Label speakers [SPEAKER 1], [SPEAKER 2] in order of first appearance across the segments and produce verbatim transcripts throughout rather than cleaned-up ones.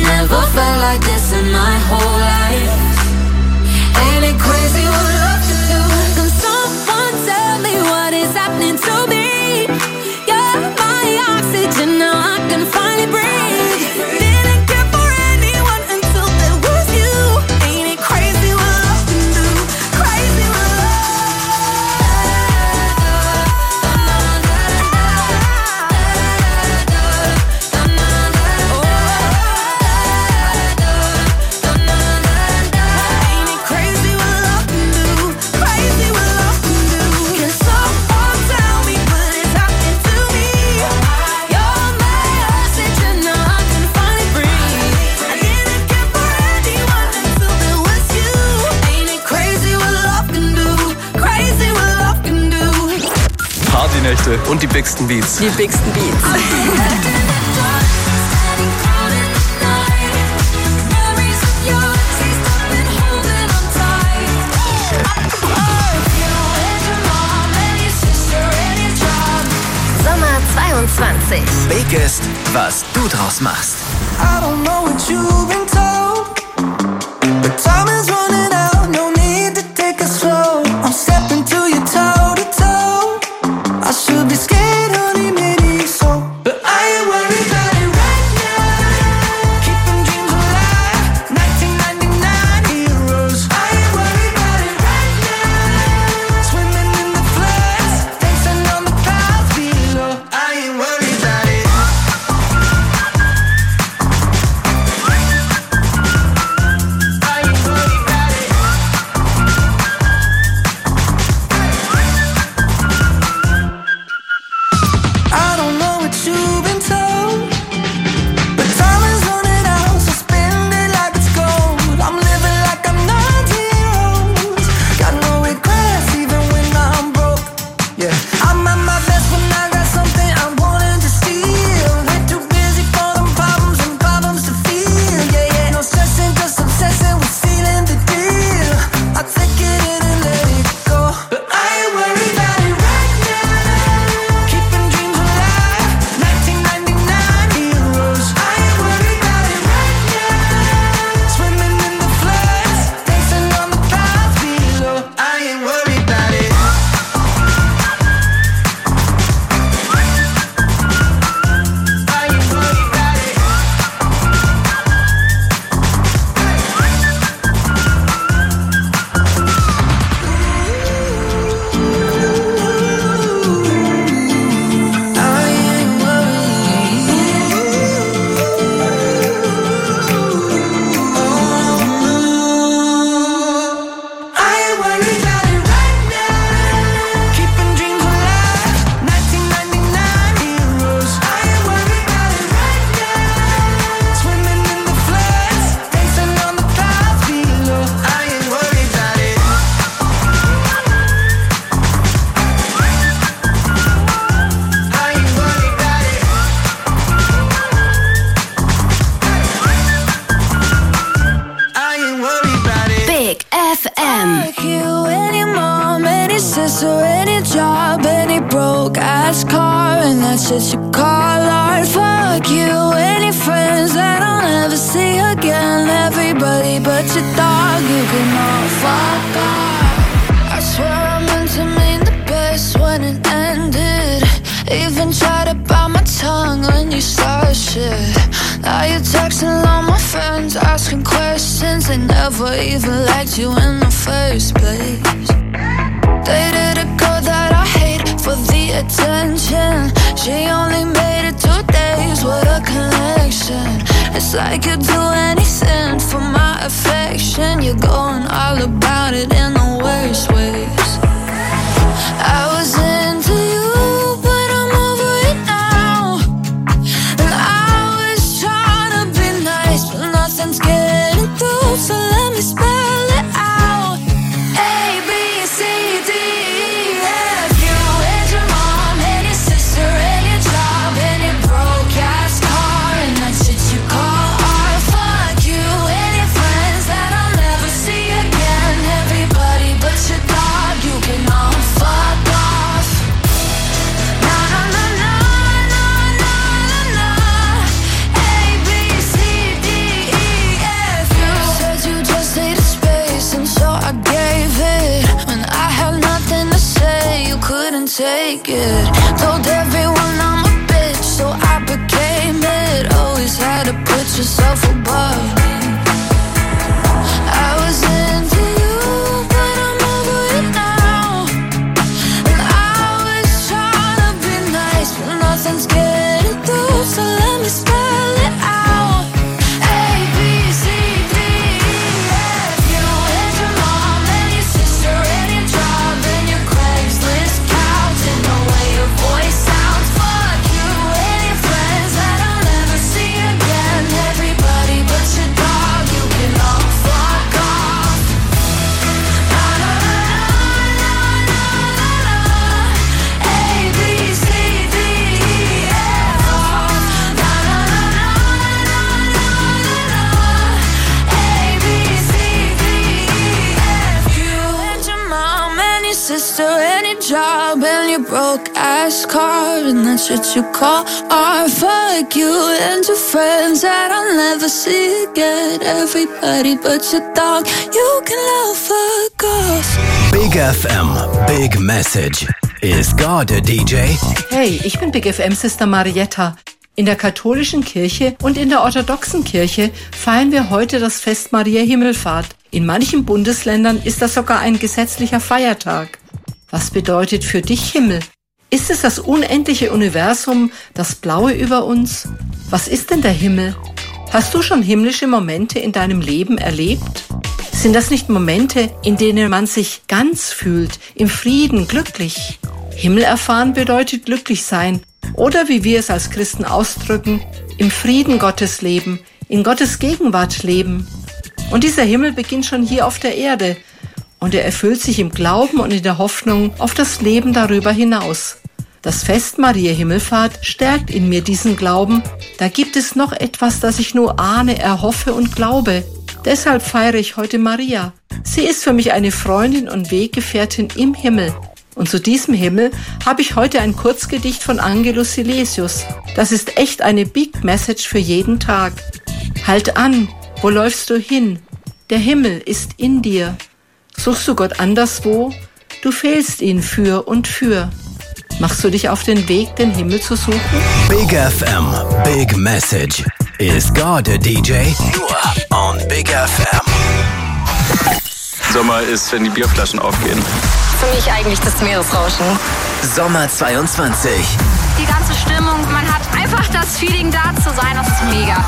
[SPEAKER 1] never felt like this in my whole life. Ain't it crazy what love can do? Can someone tell me what is happening to me? You're my oxygen, now I can finally breathe. Didn't care for anyone until there was you. Ain't it crazy what love can do? Crazy what love. Ain't it crazy what love can do? Crazy what love can do. Can someone tell me what is happening to me? You're my oxygen, now I can finally breathe. I didn't care for anyone until there was you. Ain't it crazy what love can do? Crazy what love can do.
[SPEAKER 2] Partynächte und die bigsten Beats.
[SPEAKER 3] Die bigsten Beats.
[SPEAKER 4] Sommer zweiundzwanzig.
[SPEAKER 5] Biggest, was du draus machst.
[SPEAKER 6] I don't know what you've been told, but time is running out, no need to take it slow. I'm stepping to you toe to toe. I should be scared, honey, maybe so, but I ain't worried about it right now. Keeping dreams alive, nineteen ninety-nine heroes. I ain't worried about it right now. Swimming in the floods, dancing on the clouds below. I ain't worried about it. I don't know what you've been told, but time is running out, so spend it like it's gold. I'm living like I'm nineteen years. Got no regrets even when I'm broke. Yeah, I'm at my best when I got something I'm wanting to steal. Way too busy for them problems and problems to feel. Yeah, yeah, no stressing, just obsessing with sealing the deal. I take it in and let it go, but I ain't worried about it right now. Keeping dreams alive, nineteen ninety-nine heroes. I ain't worried about it right now. Swimming in the floods, dancing on the clouds below. I ain't worried about it. I ain't worried about it. I ain't worried. I ain't worried about it right now. Keeping dreams alive, nineteen ninety-nine heroes. I ain't worried about it right now. Swimming in the floods, dancing on the clouds below. I ain't worried about it. I ain't worried about it. I ain't worried about it.
[SPEAKER 4] Big F M.
[SPEAKER 1] Fuck you, any mom, any sister, any job, any broke ass car, and that's just you call art. Fuck you, any friends that I'll never see again. Everybody but your dog, you can all fuck off. I swear I meant to mean the best when it ended. Even tried to bite my tongue when you started shit. Now you're texting all my friends, asking questions. They never even liked you in the first place. Dated a girl that I hate for the attention. She only made it two days, what a connection. It's like you'd do anything for my affection. You're going all about it in the worst ways. I was into you, but I'm over it now. And I was trying to be nice, but nothing's getting through, so let me spell it out. A, B, C, D, E, F. You and your mom, and your sister, and your job, and your broke ass car, and that shit you call art. Fuck you and your friends that I'll never see again. Everybody but your dog, take it. Told everyone I'm a bitch, so I became it. Always had to put yourself above me. I was into you, but I'm over it now. And I was trying to be nice, but nothing's getting through, so let me spell it out. A, B, C, D, E, F. You and your mom and your sister and your job and your Craigslist couch and the way your voice sounds. Fuck you and your friends that I'll never see again. Everybody but your dog, you can all fuck off. Na na na na na na na. A, B, C, D, E, F. Na na na na na na na. A, B, C, D, E, F. You and your mom and your sister and your job and your broke ass car and that's what you call art. Fuck you and your friends that I'll never see again. Everybody but your dog, you can love fuck off.
[SPEAKER 5] Big F M, Big Message. Is God a D J?
[SPEAKER 3] Hey, ich bin Big F M Sister Marietta. In der katholischen Kirche und in der orthodoxen Kirche feiern wir heute das Fest Maria Himmelfahrt. In manchen Bundesländern ist das sogar ein gesetzlicher Feiertag. Was bedeutet für dich Himmel? Ist es das unendliche Universum, das Blaue über uns? Was ist denn der Himmel? Hast du schon himmlische Momente in deinem Leben erlebt? Sind das nicht Momente, in denen man sich ganz fühlt, im Frieden, glücklich? Himmel erfahren bedeutet glücklich sein oder wie wir es als Christen ausdrücken, im Frieden Gottes leben, in Gottes Gegenwart leben. Und dieser Himmel beginnt schon hier auf der Erde und er erfüllt sich im Glauben und in der Hoffnung auf das Leben darüber hinaus. Das Fest Maria Himmelfahrt stärkt in mir diesen Glauben. Da gibt es noch etwas, das ich nur ahne, erhoffe und glaube. Deshalb feiere ich heute Maria. Sie ist für mich eine Freundin und Weggefährtin im Himmel. Und zu diesem Himmel habe ich heute ein Kurzgedicht von Angelus Silesius. Das ist echt eine Big Message für jeden Tag. Halt an, wo läufst du hin? Der Himmel ist in dir. Suchst du Gott anderswo? Du fehlst ihn für und für. Machst du dich auf den Weg, den Himmel zu suchen?
[SPEAKER 5] Big F M, Big Message. Is God a D J? Nur on Big F M.
[SPEAKER 2] Sommer ist, wenn die Bierflaschen aufgehen.
[SPEAKER 4] Für mich eigentlich das Meeresrauschen.
[SPEAKER 5] Sommer zweiundzwanzig.
[SPEAKER 7] Die ganze Stimmung, man hat einfach das Feeling, da zu sein, das ist mega.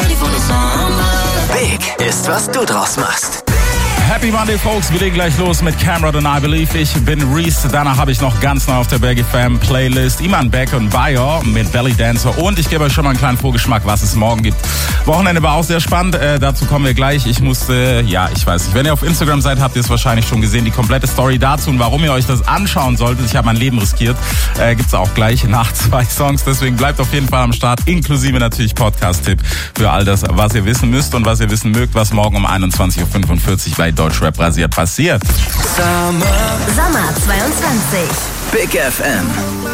[SPEAKER 5] Big ist, was du draus machst.
[SPEAKER 8] Happy Monday, Folks. Wir legen gleich los mit Cameron und I Believe. Ich bin Reese. Danach habe ich noch ganz neu auf der Big F M Playlist Iman Beck und Bayo mit Belly Dancer. Und ich gebe euch schon mal einen kleinen Vorgeschmack, was es morgen gibt. Wochenende war auch sehr spannend. Äh, dazu kommen wir gleich. Ich musste, ja, ich weiß nicht. Wenn ihr auf Instagram seid, habt ihr es wahrscheinlich schon gesehen. Die komplette Story dazu und warum ihr euch das anschauen solltet. Ich habe mein Leben riskiert. Äh, gibt's auch gleich nach zwei Songs. Deswegen bleibt auf jeden Fall am Start. Inklusive natürlich Podcast-Tipp für all das, was ihr wissen müsst und was ihr wissen mögt, was morgen um einundzwanzig Uhr fünfundvierzig bei Deutschrap rasiert passiert.
[SPEAKER 5] Sommer.
[SPEAKER 4] Sommer zweiundzwanzig.
[SPEAKER 5] Big F M.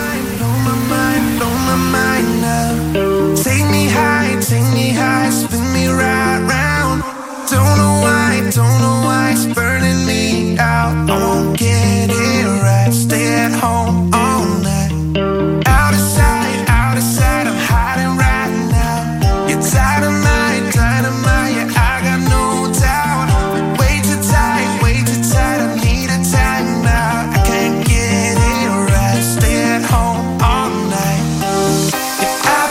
[SPEAKER 6] Take me high, take me high, spin me right round. Don't know why, don't know why it's burning me out. I won't get it right, stay at home all night. Out of sight, out of sight, I'm hiding right now. You're dynamite, dynamite, yeah, I got no doubt. Way too tight, way too tight, I need a time now. I can't get it right, stay at home all night. Yeah, I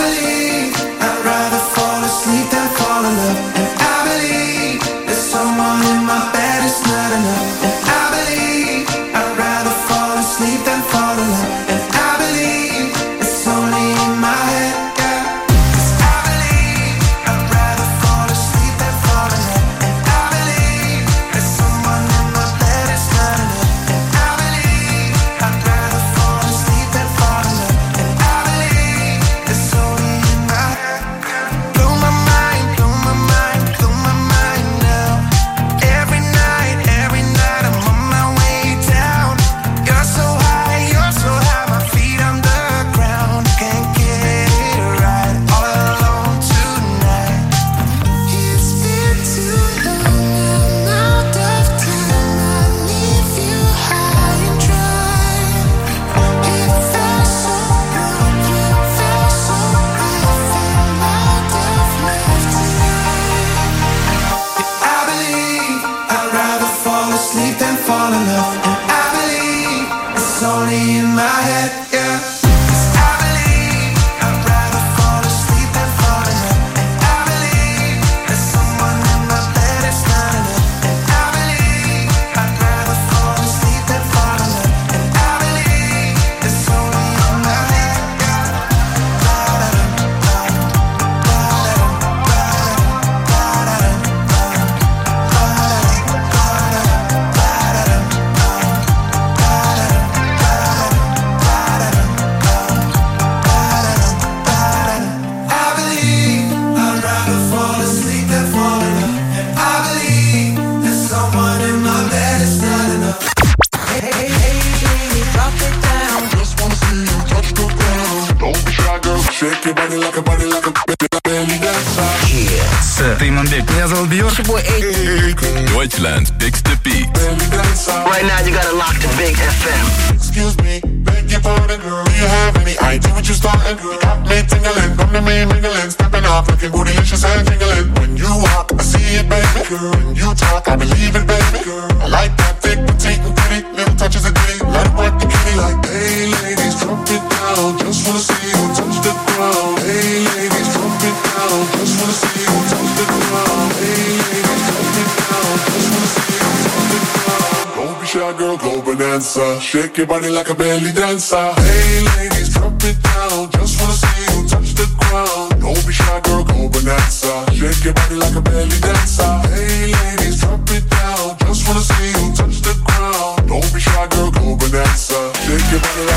[SPEAKER 9] your body like a body like a belly dancer.
[SPEAKER 10] С Тимом Биг. Меня зовут Бьорк.
[SPEAKER 11] Deutschland's biggest beat.
[SPEAKER 12] Right now you gotta lock to Big эф эм.
[SPEAKER 9] Excuse me, beg your pardon, girl. Do you have any idea what you starting, girl? Got me tingling, come to me mingling, stepping off, looking bootylicious and tingling. When you walk, I see it, baby, girl. When you talk, I believe it, baby, girl. I like that thick, petite, and pretty, little touches of ditty. Let it work the kitty like, hey ladies, drop it down. Just wanna see you touch the ground. Hey ladies, drop it down. Just wanna see you touch the ground. Hey ladies, drop it down. Just wanna see you touch the ground. Don't be shy, girl, go bonanza. Shake your body like a belly dancer. Hey ladies, drop it down. Just wanna see you touch the ground. Don't be shy, girl, go bonanza. Shake your body like a belly dancer. Hey ladies, drop it down. Just wanna see you touch the ground. Don't be shy, girl, go bonanza. Shake your body like